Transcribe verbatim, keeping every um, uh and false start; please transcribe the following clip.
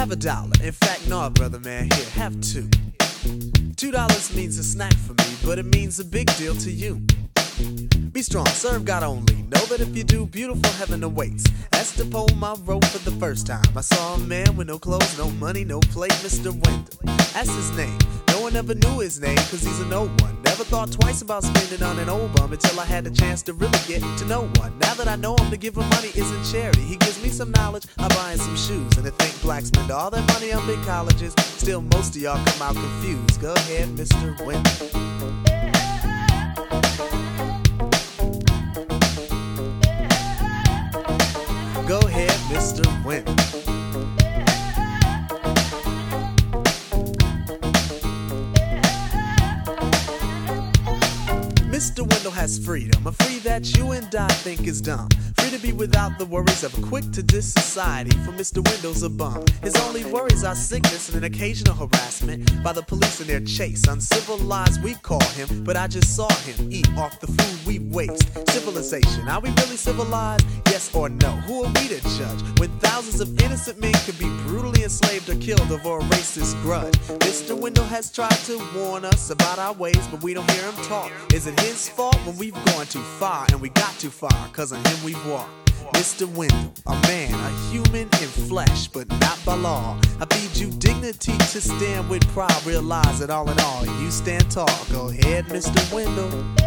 have a dollar. In fact, no, brother man, here, have two. Two dollars means a snack for me, but it means a big deal to you. Be strong, serve God only. Know that if you do, beautiful heaven awaits. That's the poem I wrote for the first time. I saw a man with no clothes, no money, no plate, Mister Wendell. That's his name. No one ever knew his name, cause he's a no one. Never thought twice about spending on an old bum until I had the chance to really get to know one. Now that I know him, to give him money isn't charity. He gives me some knowledge, I buy him some shoes. And to think blacks spend all their money on big colleges, still most of y'all come out confused. Go ahead, Mister Wendell. Go ahead, Mister Wendell. Mister Wendell has freedom, a free that you and I think is dumb. Free to be without the worries of a quick-to-diss society, for Mister Wendell's a bum. His only worries are sickness and an occasional harassment by the police in their chase. Uncivilized we call him, but I just saw him eat off the food we waste. Civilization, are we really civilized? Yes or no? Who are we to judge when thousands of innocent men could be brutally enslaved or killed over a racist grudge? Mister Wendell has tried to warn us about our ways, but we don't hear him talk. Is it his fault when we've gone too far, and we got too far, cause of him we've walked? Mister Wendell, a man, a human in flesh, but not by law. I feed you dignity to stand with pride. Realize that all in all, you stand tall. Go ahead, Mister Wendell.